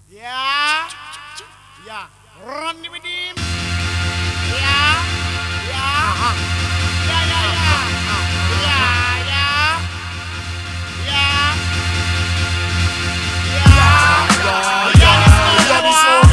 Yeah. Yeah. Run with him. Yeah. Yeah. Yeah, yeah, yeah. Yeah, yeah. Yeah. Yeah. Yeah, this one.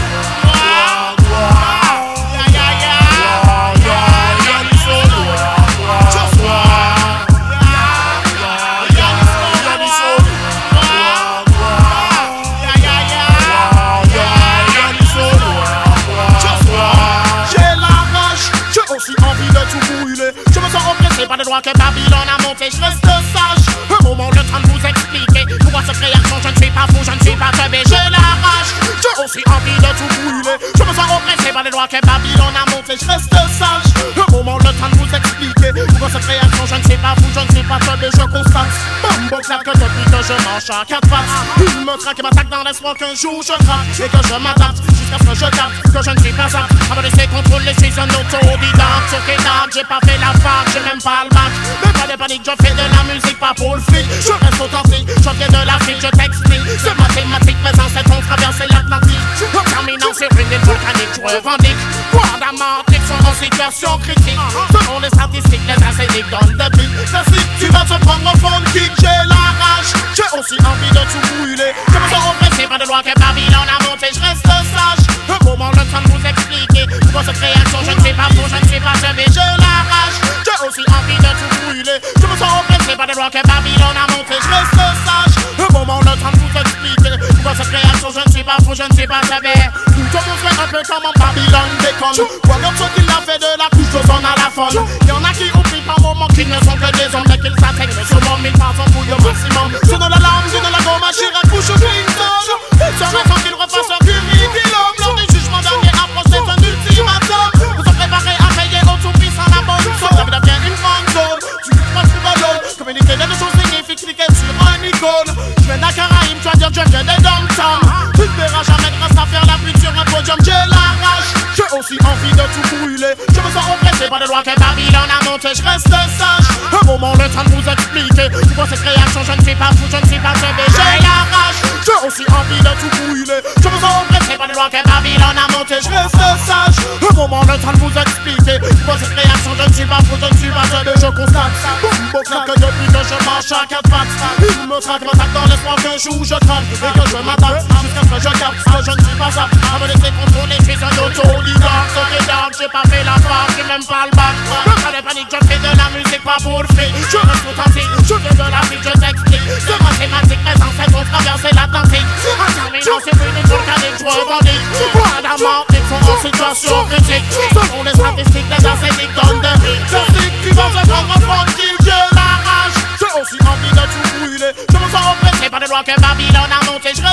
Je me sens oppressé par le droit que Babylone a monté. Je reste sage, un moment le temps de vous expliquer pourquoi cette réaction, je ne suis pas fou, je ne suis pas teubé, je l'arrache. J'ai aussi envie de tout brûler. Je me sens oppressé par le droit que Babylone a monté. Je reste sage, un moment le temps de vous expliquer pourquoi cette réaction, je ne suis pas fou, je ne suis pas teubé, je constate. Bambo claque que depuis que je marche à quatre pattes, il me traque et m'attaque dans l'espoir qu'un jour je craque et que je m'adapte jusqu'à ce que je capte que je ne suis pas apte à me laisser contrôler. Je suis un autodidacte, ok dame, j'ai pas fait la fac, j'ai même pas le bac. Mais pas de panique, je fais de la musique, pas pour le fric. Je reste authentique, je viens de l'Afrique, je t'explique. C'est mathématique, mes ancêtres ont traversé l'Atlantique. En terminant sur une île volcanique, je revendique. Guardamantique sont en situation critique. Selon les statistiques, les asséniques donnent de pique. Classique, tu vas te prendre au fond de kick, j'ai la rage. J'ai aussi envie de tout brûler. Je me sens oppressé par de loi que Babylone a monté, je reste sage. Un moment le temps de vous expliquer pourquoi cette réaction, je ne suis pas fou, je ne suis pas teubé, je l'arrache. J'ai aussi envie de tout brûler. Je me sens oppressé par des lois que Babylone a monté. Je reste sage, un moment le temps de vous expliquer pourquoi cette réaction, je ne suis pas fou, je ne suis pas teubé. Tout le monde fait un peu comme en Babylone déconne. Vois comme ceux qui l'a fait de la couche d'ozone à la faune. Y'en a qui oublient par moments qu'ils ne sont que des hommes, mais qu'ils s'atteignent souvent 1000 par son bouille au maximum. Je donne la larme, je donne la gomme à Chirac, couche au Clinton. Il serait temps qu'ils refassent un curriculum. Lors du jugement dernier approche, c'est un ultimatum. Nous sommes préparés à payer au tout prix sans la bonne somme. Ça devient une grande zone. Tu ne pas sur ballon. Communiquer des choses signifique cliquer sur un icône. Je viens d'Acaraïm, tu vas dire je viens des dom-toms. Tu ne verras jamais grâce à faire la pute sur un podium. J'ai la rage, j'ai aussi envie de tout brûler. Je me sens oppressé par des lois que Babylone a montées. Je reste sage, un moment le temps de vous expliquer pourquoi cette réaction, je ne suis pas fou, je ne suis pas teubé. J'ai la rage, j'ai aussi envie de tout brûler. Je me sens oppressé par des lois que Babylone a montées. Je reste sage, un moment le temps de vous expliquer pourquoi cette réaction, je ne suis pas fou, je ne suis pas teubé. Je constate, bon claque depuis que je marche à quatre pattes. Il me traque, m'attaque dans l'espoir qu'un jour je craque et que je m'adapte jusqu'à ce que je capte que je ne suis pas apte à me laisser contrôler. Je suis un autodidacte, ok dame, j'ai pas fait la fac, j'ai même pas le bac. Pas de panique, je fais de la musique, pas pour le fric. Je reste authentique, je viens de l'Afrique, je t'explique. C'est mathématique, mes ancêtres ont traversé l'Atlantique. En terminant sur une île volcanique, je revendique. Guardamantique sont en situation critique. Selon les statistiques, les asséniques donnent de pique. Classique, tu vas te prendre au fond de kill, j'ai la rage. J'ai aussi envie de tout brûler. Je me sens oppressé par des lois que Babylone a montées.